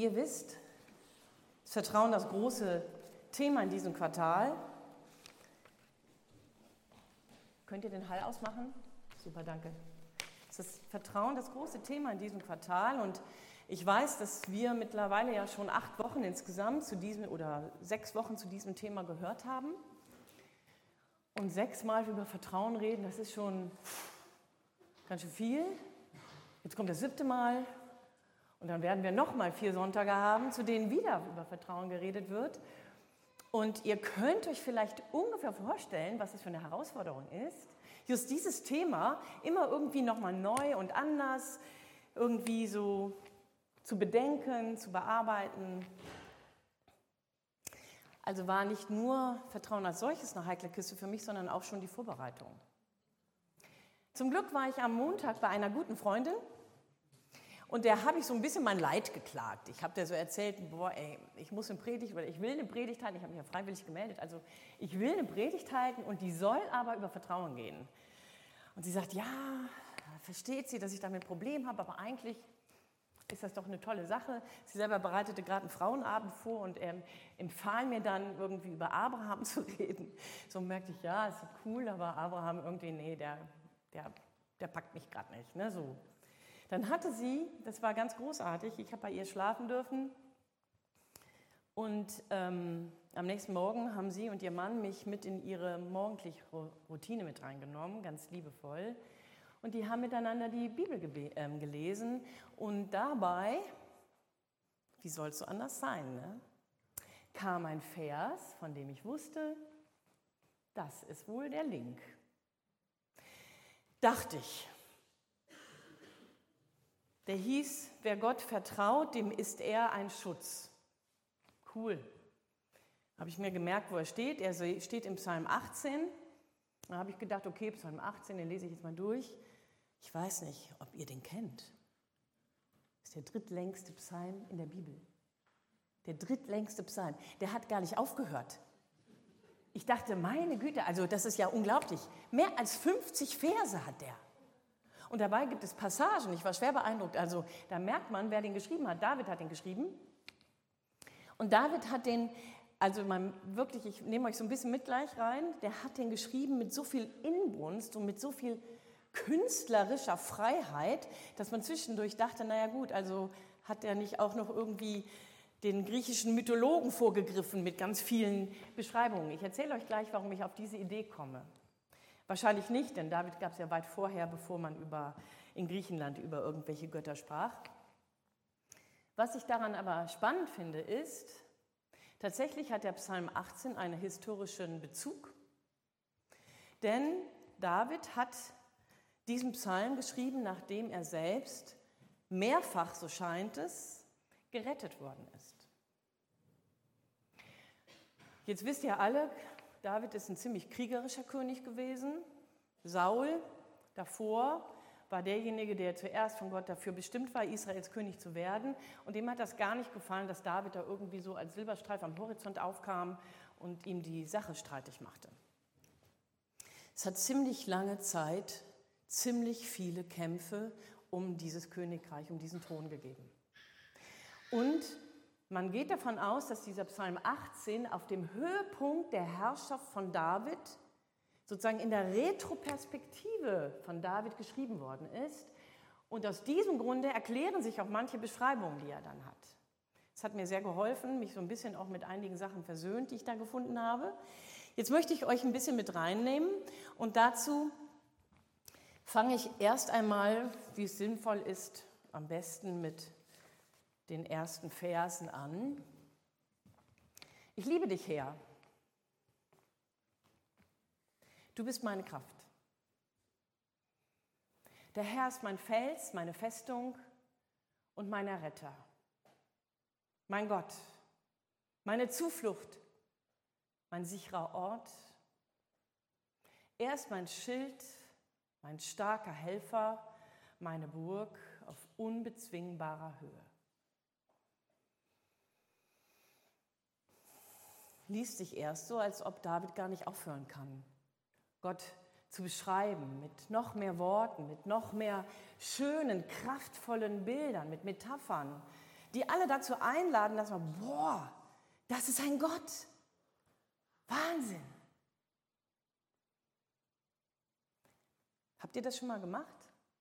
Wie ihr wisst, ist Vertrauen das große Thema in diesem Quartal. Könnt ihr den Hall ausmachen? Super, danke. Es ist Vertrauen das große Thema in diesem Quartal und ich weiß, dass wir mittlerweile ja schon 8 Wochen insgesamt zu diesem oder 6 Wochen zu diesem Thema gehört haben. Und 6 Mal über Vertrauen reden, das ist schon ganz schön viel. Jetzt kommt das 7. Mal und dann werden wir nochmal 4 Sonntage haben, zu denen wieder über Vertrauen geredet wird. Und ihr könnt euch vielleicht ungefähr vorstellen, was das für eine Herausforderung ist, just dieses Thema immer irgendwie nochmal neu und anders irgendwie so zu bedenken, zu bearbeiten. Also war nicht nur Vertrauen als solches eine heikle Kiste für mich, sondern auch schon die Vorbereitung. Zum Glück war ich am Montag bei einer guten Freundin und der habe ich so ein bisschen mein Leid geklagt. Ich habe der so erzählt, ich muss eine Predigt, oder ich will eine Predigt halten, ich habe mich ja freiwillig gemeldet, also ich will eine Predigt halten und die soll aber über Vertrauen gehen. Und sie sagt, ja, versteht sie, dass ich damit ein Problem habe, aber eigentlich ist das doch eine tolle Sache. Sie selber bereitete gerade einen Frauenabend vor und empfahl mir dann irgendwie über Abraham zu reden. So merkte ich, ja, ist cool, aber Abraham irgendwie, nee, der packt mich gerade nicht. Ne, so. Dann hatte sie, das war ganz großartig, ich habe bei ihr schlafen dürfen und am nächsten Morgen haben sie und ihr Mann mich mit in ihre morgendliche Routine mit reingenommen, ganz liebevoll. Und die haben miteinander die Bibel gelesen und dabei, wie soll es so anders sein, ne, kam ein Vers, von dem ich wusste, das ist wohl der Link. Dachte ich. Der hieß, wer Gott vertraut, dem ist er ein Schutz. Cool. Habe ich mir gemerkt, wo er steht. Er steht im Psalm 18. Da habe ich gedacht, okay, Psalm 18, den lese ich jetzt mal durch. Ich weiß nicht, ob ihr den kennt. Das ist der drittlängste Psalm in der Bibel. Der drittlängste Psalm. Der hat gar nicht aufgehört. Ich dachte, meine Güte, also das ist ja unglaublich. Mehr als 50 Verse hat der. Und dabei gibt es Passagen, ich war schwer beeindruckt. Also da merkt man, wer den geschrieben hat. David hat den geschrieben. Und David hat den, also wirklich, ich nehme euch so ein bisschen mit gleich rein, der hat den geschrieben mit so viel Inbrunst und mit so viel künstlerischer Freiheit, dass man zwischendurch dachte, naja gut, also hat er nicht auch noch irgendwie den griechischen Mythologen vorgegriffen mit ganz vielen Beschreibungen. Ich erzähle euch gleich, warum ich auf diese Idee komme. Wahrscheinlich nicht, denn David gab es ja weit vorher, bevor man in Griechenland über irgendwelche Götter sprach. Was ich daran aber spannend finde, ist, tatsächlich hat der Psalm 18 einen historischen Bezug, denn David hat diesen Psalm geschrieben, nachdem er selbst mehrfach, so scheint es, gerettet worden ist. Jetzt wisst ihr alle, David ist ein ziemlich kriegerischer König gewesen. Saul davor war derjenige, der zuerst von Gott dafür bestimmt war, Israels König zu werden. Und dem hat das gar nicht gefallen, dass David da irgendwie so als Silberstreif am Horizont aufkam und ihm die Sache streitig machte. Es hat ziemlich lange Zeit ziemlich viele Kämpfe um dieses Königreich, um diesen Thron gegeben. Und man geht davon aus, dass dieser Psalm 18 auf dem Höhepunkt der Herrschaft von David, sozusagen in der Retroperspektive von David geschrieben worden ist. Und aus diesem Grunde erklären sich auch manche Beschreibungen, die er dann hat. Es hat mir sehr geholfen, mich so ein bisschen auch mit einigen Sachen versöhnt, die ich da gefunden habe. Jetzt möchte ich euch ein bisschen mit reinnehmen und dazu fange ich erst einmal, wie es sinnvoll ist, am besten mit den ersten Versen an. Ich liebe dich, Herr. Du bist meine Kraft. Der Herr ist mein Fels, meine Festung und mein Retter. Mein Gott, meine Zuflucht, mein sicherer Ort. Er ist mein Schild, mein starker Helfer, meine Burg auf unbezwingbarer Höhe. Liest sich erst so, als ob David gar nicht aufhören kann, Gott zu beschreiben mit noch mehr Worten, mit noch mehr schönen, kraftvollen Bildern, mit Metaphern. die alle dazu einladen, dass man, boah, das ist ein Gott. Wahnsinn. Habt ihr das schon mal gemacht?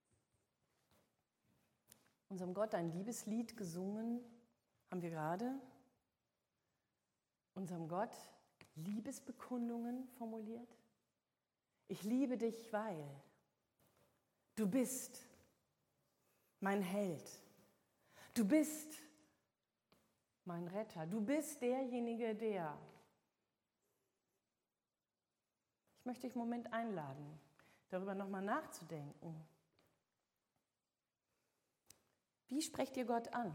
Unserem Gott ein Liebeslied gesungen, haben wir gerade. Unserem Gott Liebesbekundungen formuliert. Ich liebe dich, weil du bist mein Held. Du bist mein Retter. Du bist derjenige, der. Ich möchte dich einen Moment einladen, darüber nochmal nachzudenken. Wie sprecht ihr Gott an?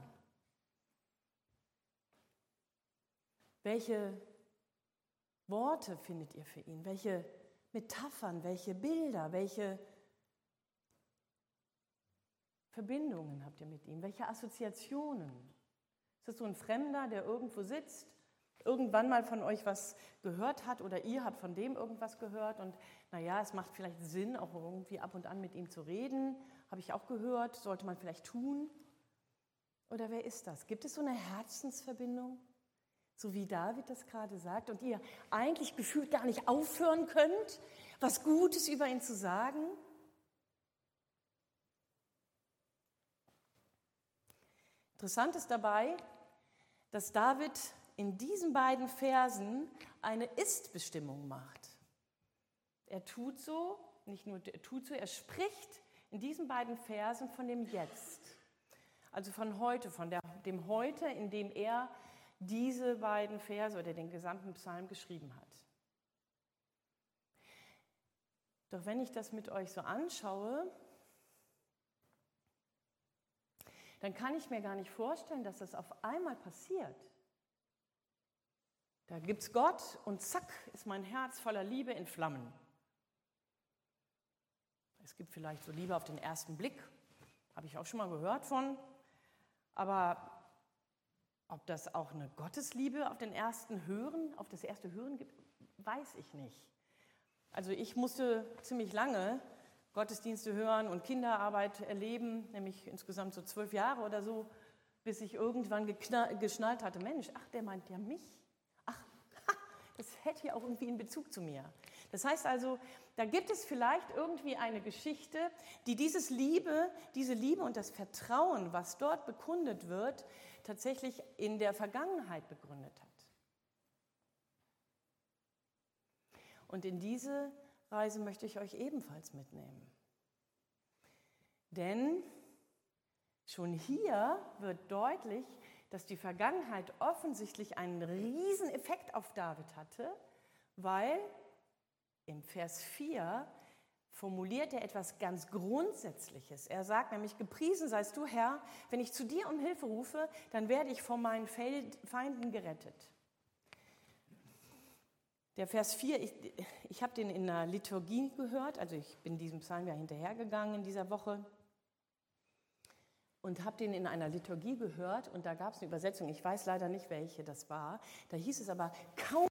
Welche Worte findet ihr für ihn? Welche Metaphern, welche Bilder, welche Verbindungen habt ihr mit ihm? Welche Assoziationen? Ist das so ein Fremder, der irgendwo sitzt, irgendwann mal von euch was gehört hat oder ihr habt von dem irgendwas gehört und naja, es macht vielleicht Sinn, auch irgendwie ab und an mit ihm zu reden, habe ich auch gehört, sollte man vielleicht tun. Oder wer ist das? Gibt es so eine Herzensverbindung, so wie David das gerade sagt und ihr eigentlich gefühlt gar nicht aufhören könnt, was Gutes über ihn zu sagen? Interessant ist dabei, dass David in diesen beiden Versen eine Ist-Bestimmung macht. Er tut so, nicht nur er tut so, er spricht in diesen beiden Versen von dem Jetzt. Also von heute, von dem Heute, in dem er diese beiden Verse oder den gesamten Psalm geschrieben hat. Doch wenn ich das mit euch so anschaue, dann kann ich mir gar nicht vorstellen, dass das auf einmal passiert. Da gibt's Gott und zack, ist mein Herz voller Liebe in Flammen. Es gibt vielleicht so Liebe auf den ersten Blick, habe ich auch schon mal gehört von. Aber ob das auch eine Gottesliebe auf das erste Hören gibt, weiß ich nicht. Also ich musste ziemlich lange Gottesdienste hören und Kinderarbeit erleben, nämlich insgesamt so 12 Jahre oder so, bis ich irgendwann geschnallt hatte, Mensch, ach, der meint ja mich. Ach, das hätte ja auch irgendwie einen Bezug zu mir. Das heißt also, da gibt es vielleicht irgendwie eine Geschichte, die diese Liebe und das Vertrauen, was dort bekundet wird, tatsächlich in der Vergangenheit begründet hat. Und in diese Reise möchte ich euch ebenfalls mitnehmen. Denn schon hier wird deutlich, dass die Vergangenheit offensichtlich einen riesen Effekt auf David hatte, weil im Vers 4 formuliert er etwas ganz Grundsätzliches. Er sagt nämlich, gepriesen seist du, Herr, wenn ich zu dir um Hilfe rufe, dann werde ich vor meinen Feinden gerettet. Der Vers 4, ich habe den in der Liturgie gehört, also ich bin diesem Psalm ja hinterhergegangen in dieser Woche und habe den in einer Liturgie gehört und da gab es eine Übersetzung, ich weiß leider nicht, welche das war, da hieß es aber, kaum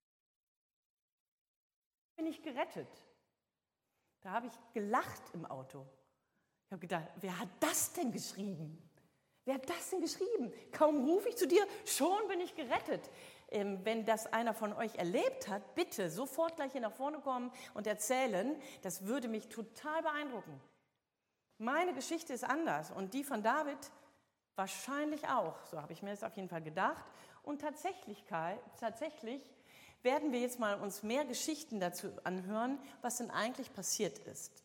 bin ich gerettet. Da habe ich gelacht im Auto. Ich habe gedacht, wer hat das denn geschrieben? Wer hat das denn geschrieben? Kaum rufe ich zu dir, schon bin ich gerettet. Wenn das einer von euch erlebt hat, bitte sofort gleich hier nach vorne kommen und erzählen. Das würde mich total beeindrucken. Meine Geschichte ist anders und die von David wahrscheinlich auch. So habe ich mir das auf jeden Fall gedacht. Und tatsächlich werden wir jetzt mal uns mehr Geschichten dazu anhören, was denn eigentlich passiert ist.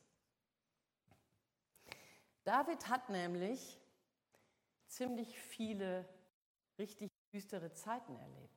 David hat nämlich ziemlich viele richtig düstere Zeiten erlebt.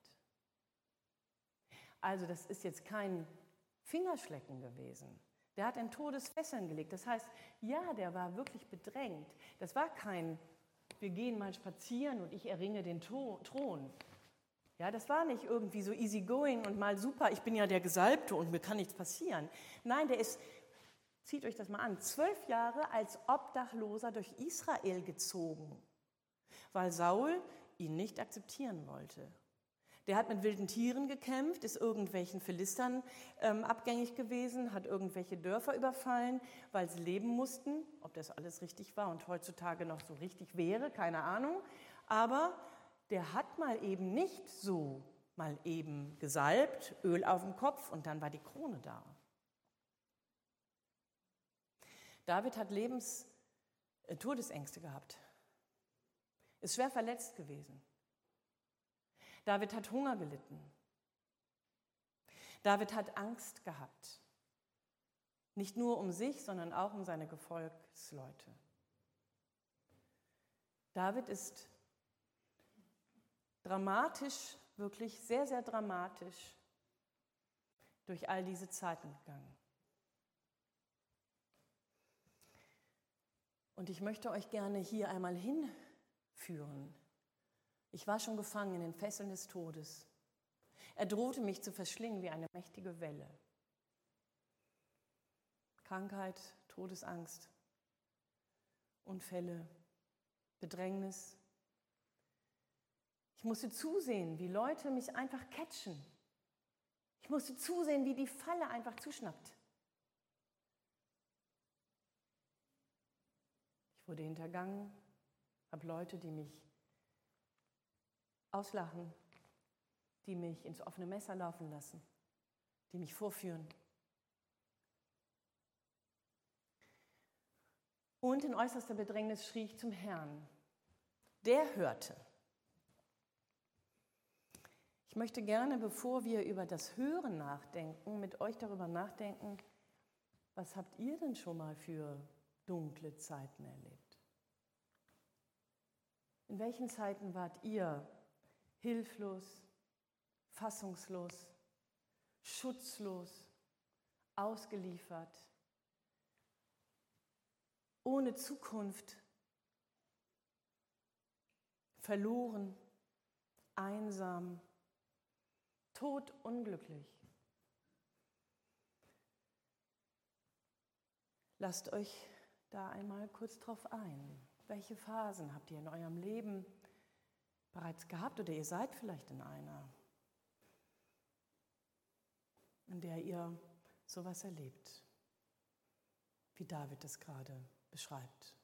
Also das ist jetzt kein Fingerschlecken gewesen. Der hat in Todesfesseln gelegt. Das heißt, ja, der war wirklich bedrängt. Das war kein, wir gehen mal spazieren und ich erringe den Thron. Ja, das war nicht irgendwie so easy going und mal super, ich bin ja der Gesalbte und mir kann nichts passieren. Nein, der ist, zieht euch das mal an, 12 Jahre als Obdachloser durch Israel gezogen, weil Saul ihn nicht akzeptieren wollte. Der hat mit wilden Tieren gekämpft, ist irgendwelchen Philistern abgängig gewesen, hat irgendwelche Dörfer überfallen, weil sie leben mussten. Ob das alles richtig war und heutzutage noch so richtig wäre, keine Ahnung. Aber der hat mal eben nicht so mal eben gesalbt, Öl auf dem Kopf und dann war die Krone da. David hat Todesängste gehabt, ist schwer verletzt gewesen. David hat Hunger gelitten. David hat Angst gehabt. Nicht nur um sich, sondern auch um seine Gefolgsleute. David ist dramatisch, wirklich sehr, sehr dramatisch durch all diese Zeiten gegangen. Und ich möchte euch gerne hier einmal hinführen. Ich war schon gefangen in den Fesseln des Todes. Er drohte mich zu verschlingen wie eine mächtige Welle. Krankheit, Todesangst, Unfälle, Bedrängnis. Ich musste zusehen, wie Leute mich einfach catchen. Ich musste zusehen, wie die Falle einfach zuschnappt. Ich wurde hintergangen, habe Leute, die mich auslachen, die mich ins offene Messer laufen lassen, die mich vorführen. Und in äußerster Bedrängnis schrie ich zum Herrn. Der hörte. Ich möchte gerne, bevor wir über das Hören nachdenken, mit euch darüber nachdenken, was habt ihr denn schon mal für dunkle Zeiten erlebt? In welchen Zeiten wart ihr hilflos, fassungslos, schutzlos, ausgeliefert, ohne Zukunft, verloren, einsam, todunglücklich? Lasst euch da einmal kurz drauf ein. Welche Phasen habt ihr in eurem Leben bereits gehabt oder ihr seid vielleicht in einer, in der ihr sowas erlebt, wie David das gerade beschreibt?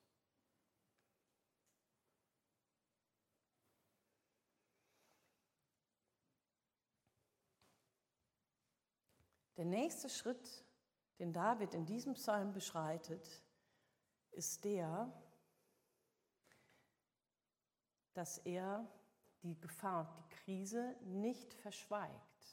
Der nächste Schritt, den David in diesem Psalm beschreitet, ist der, dass er die Gefahr und die Krise nicht verschweigt.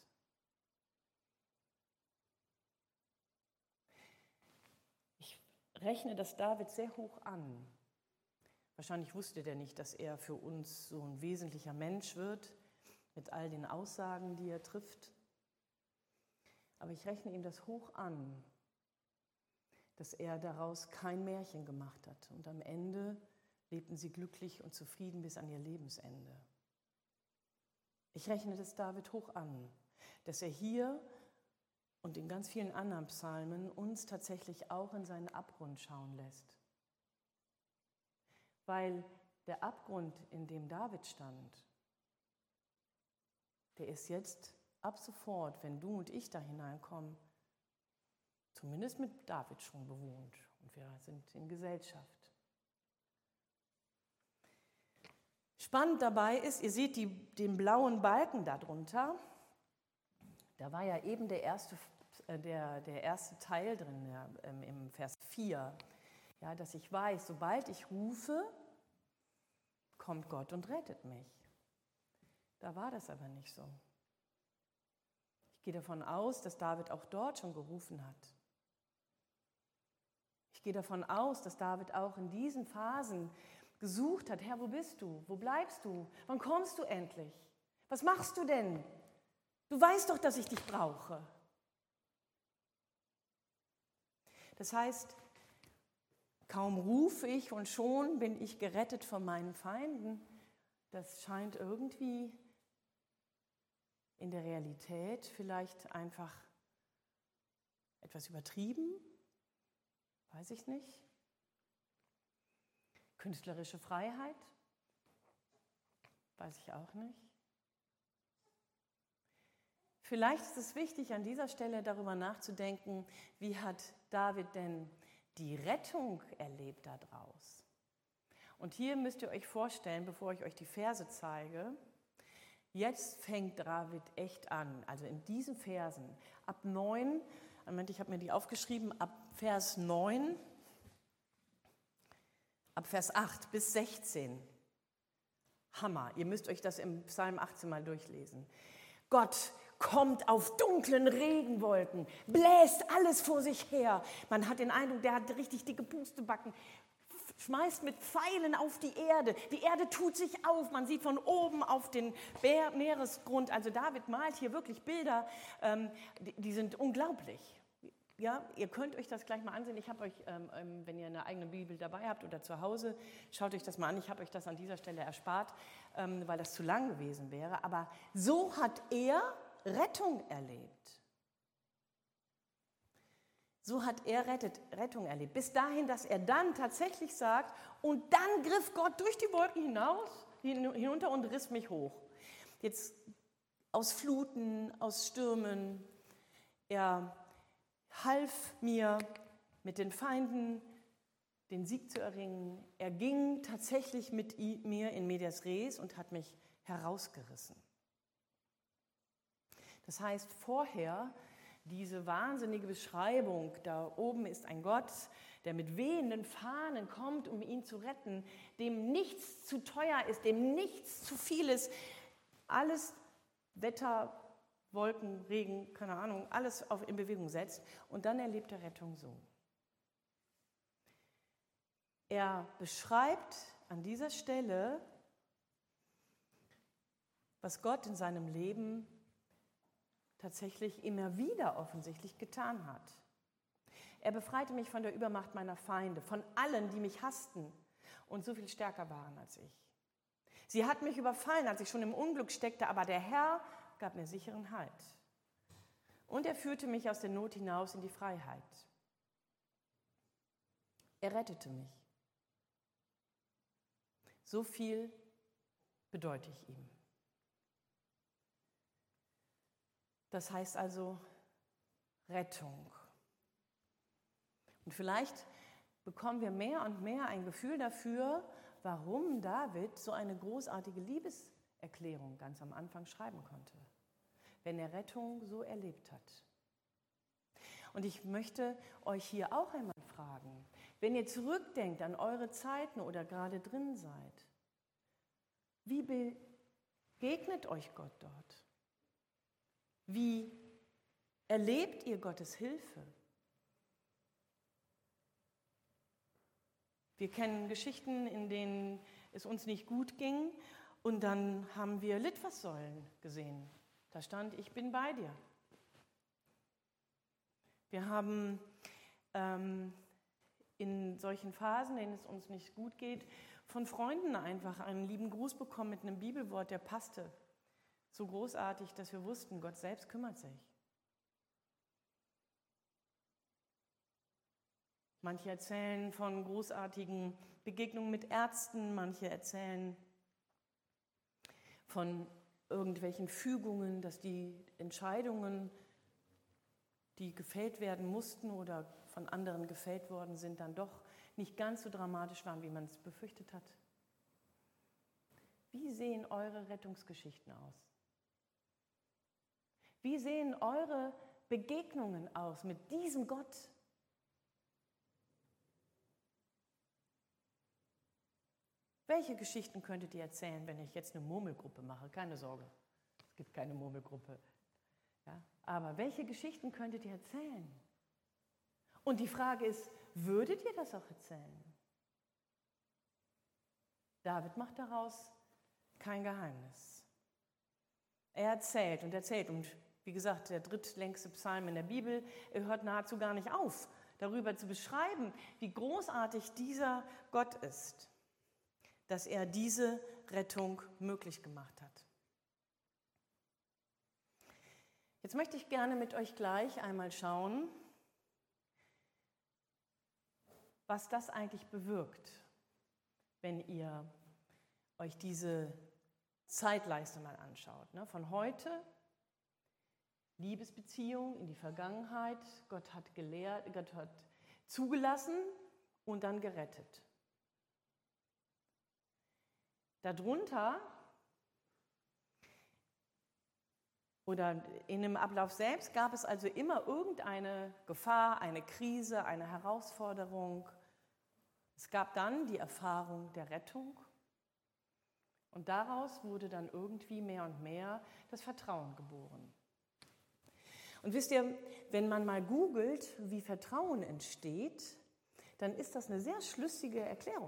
Ich rechne das David sehr hoch an. Wahrscheinlich wusste der nicht, dass er für uns so ein wesentlicher Mensch wird, mit all den Aussagen, die er trifft. Aber ich rechne ihm das hoch an, dass er daraus kein Märchen gemacht hat. Und am Ende lebten sie glücklich und zufrieden bis an ihr Lebensende. Ich rechne das David hoch an, dass er hier und in ganz vielen anderen Psalmen uns tatsächlich auch in seinen Abgrund schauen lässt. Weil der Abgrund, in dem David stand, der ist jetzt ab sofort, wenn du und ich da hineinkommen, zumindest mit David schon bewohnt. Und wir sind in Gesellschaft. Spannend dabei ist, ihr seht den blauen Balken darunter. Da war ja eben der erste Teil drin, ja, im Vers 4. Ja, dass ich weiß, sobald ich rufe, kommt Gott und rettet mich. Da war das aber nicht so. Ich gehe davon aus, dass David auch dort schon gerufen hat. Ich gehe davon aus, dass David auch in diesen Phasen gesucht hat: Herr, wo bist du? Wo bleibst du? Wann kommst du endlich? Was machst du denn? Du weißt doch, dass ich dich brauche. Das heißt, kaum rufe ich und schon bin ich gerettet von meinen Feinden. Das scheint irgendwie in der Realität vielleicht einfach etwas übertrieben, weiß ich nicht. Künstlerische Freiheit, weiß ich auch nicht. Vielleicht ist es wichtig, an dieser Stelle darüber nachzudenken, wie hat David denn die Rettung erlebt daraus? Und hier müsst ihr euch vorstellen, bevor ich euch die Verse zeige, jetzt fängt David echt an. Also in diesen Versen, ab 9, Moment, ich habe mir die aufgeschrieben, ab Vers 9, ab Vers 8 bis 16. Hammer, ihr müsst euch das im Psalm 18 mal durchlesen. Gott kommt auf dunklen Regenwolken, bläst alles vor sich her. Man hat den Eindruck, der hat richtig dicke Pustebacken, schmeißt mit Pfeilen auf die Erde. Die Erde tut sich auf, man sieht von oben auf den Meeresgrund. Also David malt hier wirklich Bilder, die sind unglaublich. Ja, ihr könnt euch das gleich mal ansehen. Ich habe euch, wenn ihr eine eigene Bibel dabei habt oder zu Hause, schaut euch das mal an. Ich habe euch das an dieser Stelle erspart, weil das zu lang gewesen wäre. Aber so hat er Rettung erlebt. So hat er Rettung erlebt. Bis dahin, dass er dann tatsächlich sagt, und dann griff Gott durch die Wolken hinunter und riss mich hoch. Jetzt aus Fluten, aus Stürmen. Er half mir, mit den Feinden den Sieg zu erringen. Er ging tatsächlich mit mir in medias res und hat mich herausgerissen. Das heißt, vorher diese wahnsinnige Beschreibung, da oben ist ein Gott, der mit wehenden Fahnen kommt, um ihn zu retten, dem nichts zu teuer ist, dem nichts zu viel ist, alles Wetter, Wolken, Regen, keine Ahnung, alles in Bewegung setzt und dann erlebt er Rettung so. Er beschreibt an dieser Stelle, was Gott in seinem Leben tatsächlich immer wieder offensichtlich getan hat. Er befreite mich von der Übermacht meiner Feinde, von allen, die mich hassten und so viel stärker waren als ich. Sie hat mich überfallen, als ich schon im Unglück steckte, aber der Herr gab mir sicheren Halt. Und er führte mich aus der Not hinaus in die Freiheit. Er rettete mich. So viel bedeute ich ihm. Das heißt also Rettung. Und vielleicht bekommen wir mehr und mehr ein Gefühl dafür, warum David so eine großartige Liebeserklärung ganz am Anfang schreiben konnte, wenn er Rettung so erlebt hat. Und ich möchte euch hier auch einmal fragen, wenn ihr zurückdenkt an eure Zeiten oder gerade drin seid, wie begegnet euch Gott dort? Wie erlebt ihr Gottes Hilfe? Wir kennen Geschichten, in denen es uns nicht gut ging und dann haben wir Litfaßsäulen gesehen. Da stand, ich bin bei dir. Wir haben in solchen Phasen, in denen es uns nicht gut geht, von Freunden einfach einen lieben Gruß bekommen mit einem Bibelwort, der passte. So großartig, dass wir wussten, Gott selbst kümmert sich. Manche erzählen von großartigen Begegnungen mit Ärzten, manche erzählen von irgendwelchen Fügungen, dass die Entscheidungen, die gefällt werden mussten oder von anderen gefällt worden sind, dann doch nicht ganz so dramatisch waren, wie man es befürchtet hat. Wie sehen eure Rettungsgeschichten aus? Wie sehen eure Begegnungen aus mit diesem Gott? Welche Geschichten könntet ihr erzählen, wenn ich jetzt eine Murmelgruppe mache? Keine Sorge, es gibt keine Murmelgruppe. Ja? Aber welche Geschichten könntet ihr erzählen? Und die Frage ist, würdet ihr das auch erzählen? David macht daraus kein Geheimnis. Er erzählt und erzählt und wie gesagt, der drittlängste Psalm in der Bibel, er hört nahezu gar nicht auf, darüber zu beschreiben, wie großartig dieser Gott ist, dass er diese Rettung möglich gemacht hat. Jetzt möchte ich gerne mit euch gleich einmal schauen, was das eigentlich bewirkt, wenn ihr euch diese Zeitleiste mal anschaut. Von heute, Liebesbeziehung in die Vergangenheit, Gott hat gelehrt, Gott hat zugelassen und dann gerettet. Darunter oder in dem Ablauf selbst gab es also immer irgendeine Gefahr, eine Krise, eine Herausforderung. Es gab dann die Erfahrung der Rettung und daraus wurde dann irgendwie mehr und mehr das Vertrauen geboren. Und wisst ihr, wenn man mal googelt, wie Vertrauen entsteht, dann ist das eine sehr schlüssige Erklärung.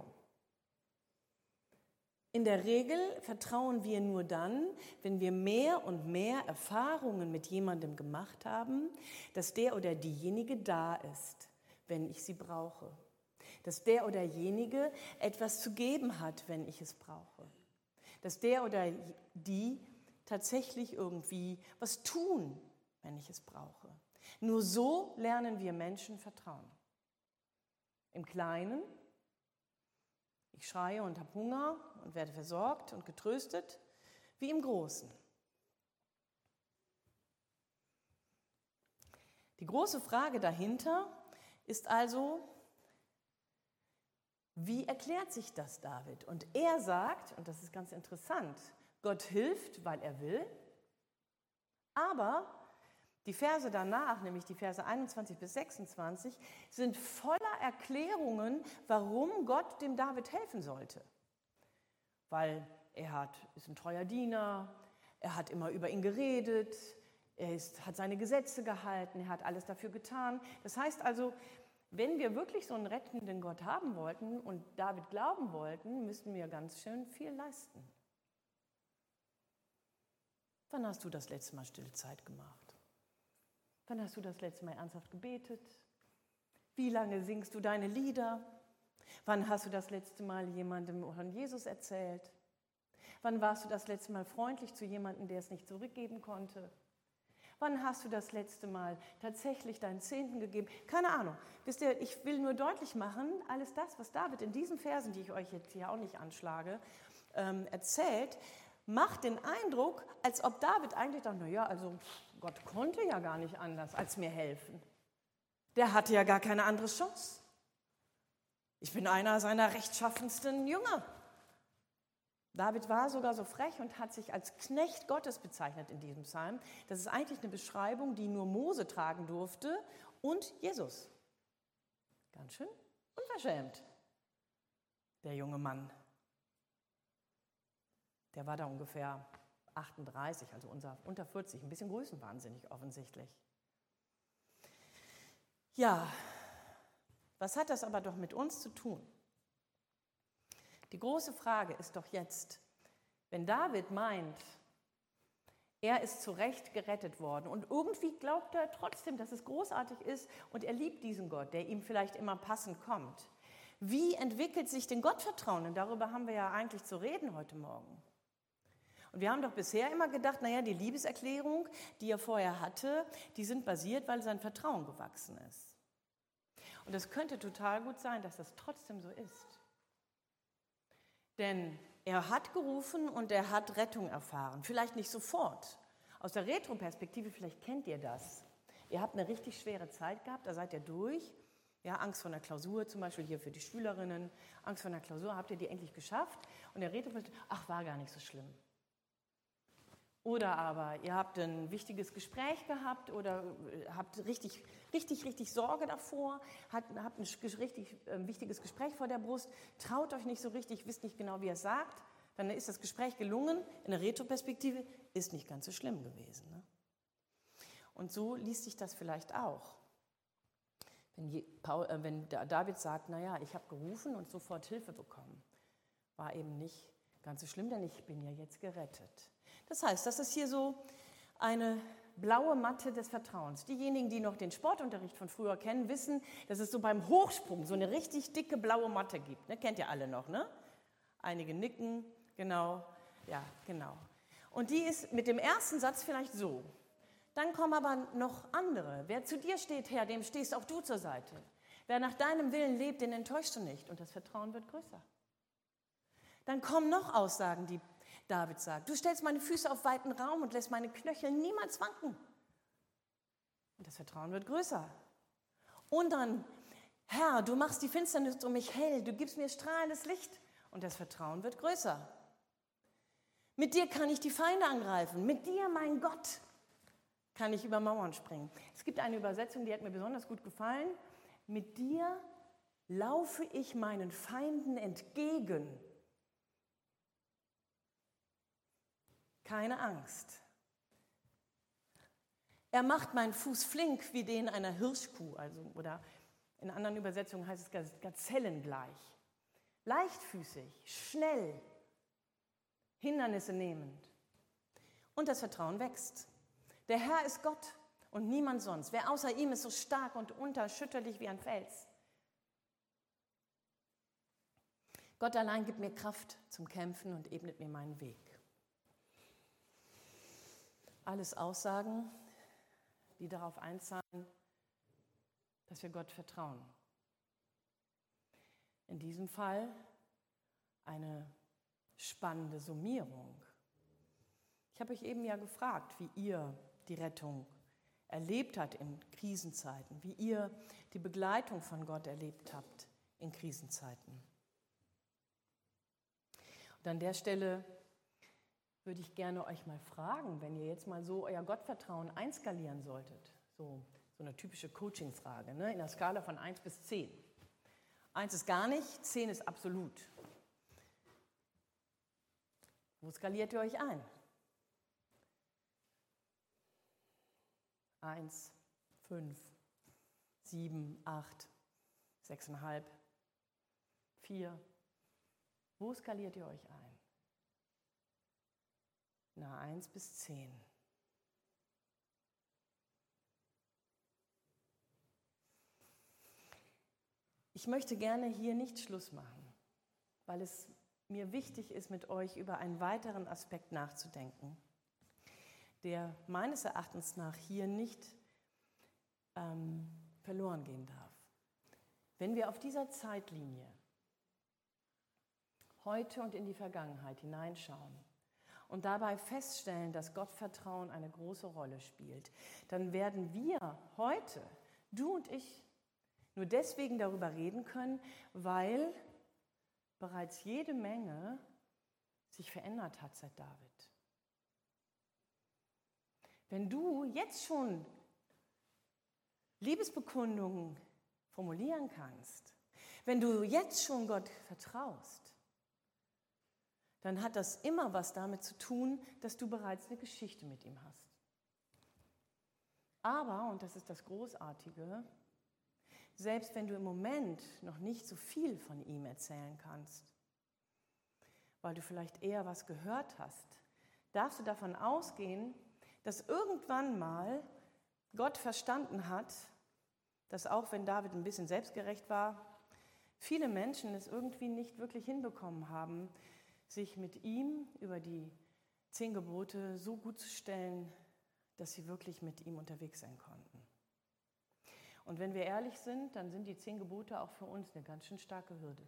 In der Regel vertrauen wir nur dann, wenn wir mehr und mehr Erfahrungen mit jemandem gemacht haben, dass der oder diejenige da ist, wenn ich sie brauche. Dass der oder diejenige etwas zu geben hat, wenn ich es brauche. Dass der oder die tatsächlich irgendwie was tun, wenn ich es brauche. Nur so lernen wir Menschen vertrauen. Im Kleinen, ich schreie und habe Hunger und werde versorgt und getröstet, wie im Großen. Die große Frage dahinter ist also, wie erklärt sich das David? Und er sagt, und das ist ganz interessant, Gott hilft, weil er will, aber die Verse danach, nämlich die Verse 21 bis 26, sind voller Erklärungen, warum Gott dem David helfen sollte. Weil er ist ein treuer Diener, er hat immer über ihn geredet, hat seine Gesetze gehalten, er hat alles dafür getan. Das heißt also, wenn wir wirklich so einen rettenden Gott haben wollten und David glauben wollten, müssten wir ganz schön viel leisten. Wann hast du das letzte Mal stille Zeit gemacht? Wann hast du das letzte Mal ernsthaft gebetet? Wie lange singst du deine Lieder? Wann hast du das letzte Mal jemandem von Jesus erzählt? Wann warst du das letzte Mal freundlich zu jemandem, der es nicht zurückgeben konnte? Wann hast du das letzte Mal tatsächlich deinen Zehnten gegeben? Keine Ahnung. Wisst ihr, ich will nur deutlich machen, alles das, was David in diesen Versen, die ich euch jetzt hier auch nicht anschlage, erzählt, macht den Eindruck, als ob David eigentlich dachte, naja, also Gott konnte ja gar nicht anders, als mir helfen. Der hatte ja gar keine andere Chance. Ich bin einer seiner rechtschaffensten Jünger. David war sogar so frech und hat sich als Knecht Gottes bezeichnet in diesem Psalm. Das ist eigentlich eine Beschreibung, die nur Mose tragen durfte und Jesus. Ganz schön unverschämt, der junge Mann. Der war da ungefähr 38, also unter 40, ein bisschen größenwahnsinnig offensichtlich. Ja, was hat das aber doch mit uns zu tun? Die große Frage ist doch jetzt, wenn David meint, er ist zu Recht gerettet worden und irgendwie glaubt er trotzdem, dass es großartig ist und er liebt diesen Gott, der ihm vielleicht immer passend kommt. Wie entwickelt sich denn Gottvertrauen? Und darüber haben wir ja eigentlich zu reden heute Morgen. Und wir haben doch bisher immer gedacht, naja, die Liebeserklärung, die er vorher hatte, die sind basiert, weil sein Vertrauen gewachsen ist. Und es könnte total gut sein, dass das trotzdem so ist. Denn er hat gerufen und er hat Rettung erfahren. Vielleicht nicht sofort. Aus der Retroperspektive, vielleicht kennt ihr das. Ihr habt eine richtig schwere Zeit gehabt, da seid ihr durch. Ja, Angst vor einer Klausur, zum Beispiel hier für die Schülerinnen. Angst vor einer Klausur, habt ihr die endlich geschafft? Und der Retroperspektive, ach, war gar nicht so schlimm. Oder aber ihr habt ein wichtiges Gespräch gehabt oder habt richtig Sorge davor, habt ein richtig wichtiges Gespräch vor der Brust, traut euch nicht so richtig, wisst nicht genau, wie ihr es sagt, dann ist das Gespräch gelungen, in der Retroperspektive ist nicht ganz so schlimm gewesen. Ne? Und so liest sich das vielleicht auch. Wenn David sagt, naja, ich habe gerufen und sofort Hilfe bekommen, war eben nicht ganz so schlimm, denn ich bin ja jetzt gerettet. Das heißt, das ist hier so eine blaue Matte des Vertrauens. Diejenigen, die noch den Sportunterricht von früher kennen, wissen, dass es so beim Hochsprung so eine richtig dicke blaue Matte gibt. Ne? Kennt ihr alle noch, ne? Einige nicken, genau, ja, genau. Und die ist mit dem ersten Satz vielleicht so. Dann kommen aber noch andere. Wer zu dir steht, Herr, dem stehst auch du zur Seite. Wer nach deinem Willen lebt, den enttäuschst du nicht. Und das Vertrauen wird größer. Dann kommen noch Aussagen, die David sagt. Du stellst meine Füße auf weiten Raum und lässt meine Knöchel niemals wanken. Und das Vertrauen wird größer. Und dann, Herr, du machst die Finsternis um mich hell, du gibst mir strahlendes Licht. Und das Vertrauen wird größer. Mit dir kann ich die Feinde angreifen. Mit dir, mein Gott, kann ich über Mauern springen. Es gibt eine Übersetzung, die hat mir besonders gut gefallen. Mit dir laufe ich meinen Feinden entgegen. Keine Angst. Er macht meinen Fuß flink wie den einer Hirschkuh, oder in anderen Übersetzungen heißt es gazellengleich. Leichtfüßig, schnell, Hindernisse nehmend. Und das Vertrauen wächst. Der Herr ist Gott und niemand sonst. Wer außer ihm ist so stark und unerschütterlich wie ein Fels. Gott allein gibt mir Kraft zum Kämpfen und ebnet mir meinen Weg. Alles Aussagen, die darauf einzahlen, dass wir Gott vertrauen. In diesem Fall eine spannende Summierung. Ich habe euch eben ja gefragt, wie ihr die Rettung erlebt habt in Krisenzeiten, wie ihr die Begleitung von Gott erlebt habt in Krisenzeiten. Und an der Stelle würde ich gerne euch mal fragen, wenn ihr jetzt mal so euer Gottvertrauen einskalieren solltet, so eine typische Coaching-Frage, ne? In der Skala von 1 bis 10. 1 ist gar nicht, 10 ist absolut. Wo skaliert ihr euch ein? 1, 5, 7, 8, 6,5, 4. Wo skaliert ihr euch ein? Na, 1 bis 10. Ich möchte gerne hier nicht Schluss machen, weil es mir wichtig ist, mit euch über einen weiteren Aspekt nachzudenken, der meines Erachtens nach hier nicht verloren gehen darf. Wenn wir auf dieser Zeitlinie heute und in die Vergangenheit hineinschauen und dabei feststellen, dass Gottvertrauen eine große Rolle spielt, dann werden wir heute, du und ich, nur deswegen darüber reden können, weil bereits jede Menge sich verändert hat seit David. Wenn du jetzt schon Liebesbekundungen formulieren kannst, wenn du jetzt schon Gott vertraust, dann hat das immer was damit zu tun, dass du bereits eine Geschichte mit ihm hast. Aber, und das ist das Großartige, selbst wenn du im Moment noch nicht so viel von ihm erzählen kannst, weil du vielleicht eher was gehört hast, darfst du davon ausgehen, dass irgendwann mal Gott verstanden hat, dass auch wenn David ein bisschen selbstgerecht war, viele Menschen es irgendwie nicht wirklich hinbekommen haben, sich mit ihm über die 10 Gebote so gut zu stellen, dass sie wirklich mit ihm unterwegs sein konnten. Und wenn wir ehrlich sind, dann sind die 10 Gebote auch für uns eine ganz schön starke Hürde.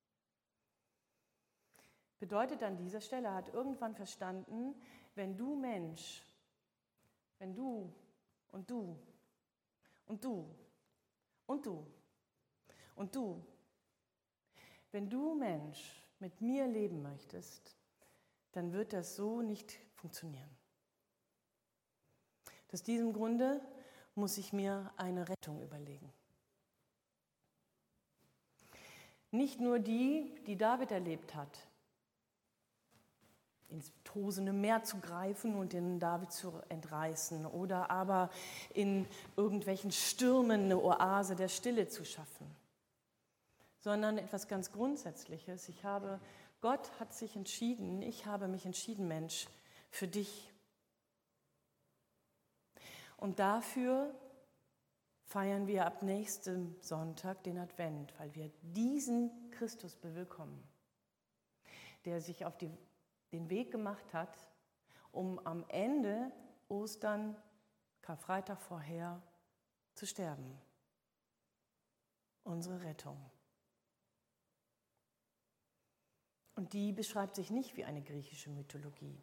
Bedeutet an dieser Stelle, er hat irgendwann verstanden, wenn du Mensch, wenn du und du und du und du und du, wenn du Mensch mit mir leben möchtest, dann wird das so nicht funktionieren. Aus diesem Grunde muss ich mir eine Rettung überlegen. Nicht nur die, die David erlebt hat, ins tosende Meer zu greifen und den David zu entreißen oder aber in irgendwelchen Stürmen eine Oase der Stille zu schaffen, sondern etwas ganz Grundsätzliches. Gott hat sich entschieden, ich habe mich entschieden, Mensch, für dich. Und dafür feiern wir ab nächstem Sonntag den Advent, weil wir diesen Christus bewillkommen, der sich auf den Weg gemacht hat, um am Ende Ostern, Karfreitag vorher, zu sterben. Unsere Rettung. Und die beschreibt sich nicht wie eine griechische Mythologie.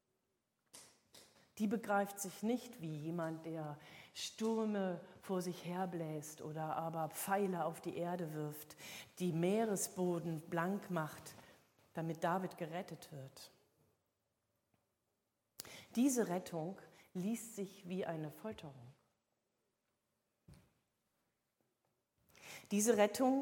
Die begreift sich nicht wie jemand, der Stürme vor sich herbläst oder aber Pfeile auf die Erde wirft, die Meeresboden blank macht, damit David gerettet wird. Diese Rettung liest sich wie eine Folterung. Diese Rettung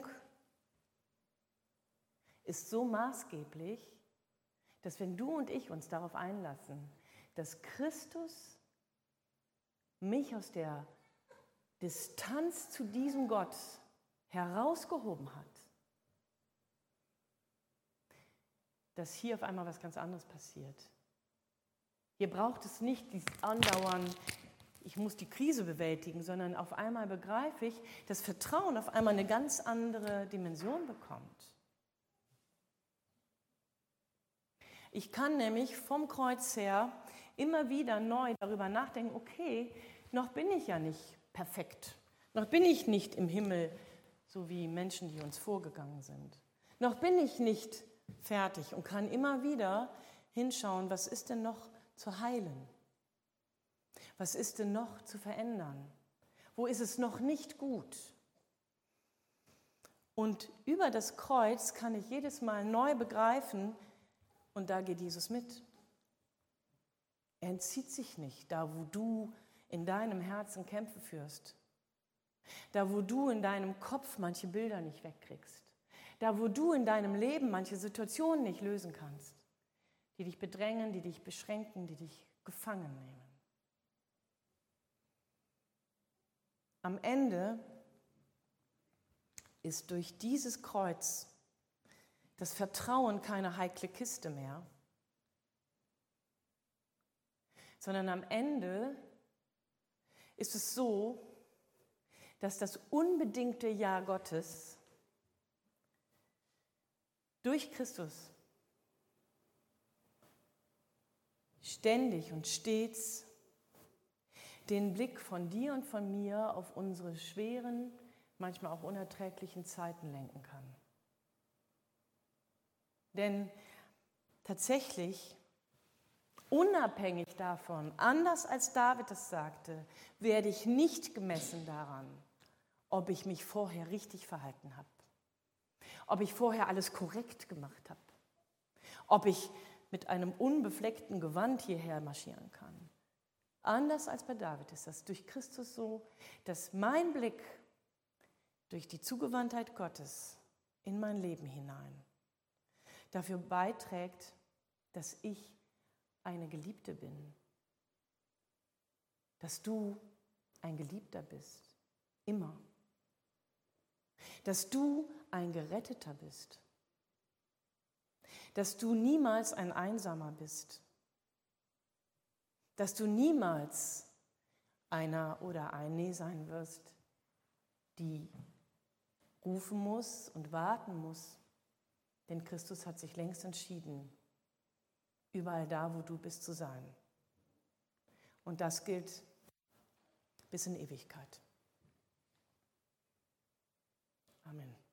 ist so maßgeblich, dass wenn du und ich uns darauf einlassen, dass Christus mich aus der Distanz zu diesem Gott herausgehoben hat, dass hier auf einmal was ganz anderes passiert. Hier braucht es nicht dieses Andauern, ich muss die Krise bewältigen, sondern auf einmal begreife ich, dass Vertrauen auf einmal eine ganz andere Dimension bekommt. Ich kann nämlich vom Kreuz her immer wieder neu darüber nachdenken, okay, noch bin ich ja nicht perfekt. Noch bin ich nicht im Himmel, so wie Menschen, die uns vorgegangen sind. Noch bin ich nicht fertig und kann immer wieder hinschauen, was ist denn noch zu heilen? Was ist denn noch zu verändern? Wo ist es noch nicht gut? Und über das Kreuz kann ich jedes Mal neu begreifen, und da geht Jesus mit. Er entzieht sich nicht, da wo du in deinem Herzen Kämpfe führst, da wo du in deinem Kopf manche Bilder nicht wegkriegst, da wo du in deinem Leben manche Situationen nicht lösen kannst, die dich bedrängen, die dich beschränken, die dich gefangen nehmen. Am Ende ist durch dieses Kreuz das Vertrauen keine heikle Kiste mehr, sondern am Ende ist es so, dass das unbedingte Ja Gottes durch Christus ständig und stets den Blick von dir und von mir auf unsere schweren, manchmal auch unerträglichen Zeiten lenken kann. Denn tatsächlich, unabhängig davon, anders als David es sagte, werde ich nicht gemessen daran, ob ich mich vorher richtig verhalten habe, ob ich vorher alles korrekt gemacht habe, ob ich mit einem unbefleckten Gewand hierher marschieren kann. Anders als bei David ist das durch Christus so, dass mein Blick durch die Zugewandtheit Gottes in mein Leben hinein dafür beiträgt, dass ich eine Geliebte bin, dass du ein Geliebter bist, immer, dass du ein Geretteter bist, dass du niemals ein Einsamer bist, dass du niemals einer oder eine sein wirst, die rufen muss und warten muss, denn Christus hat sich längst entschieden, überall da, wo du bist, zu sein. Und das gilt bis in Ewigkeit. Amen.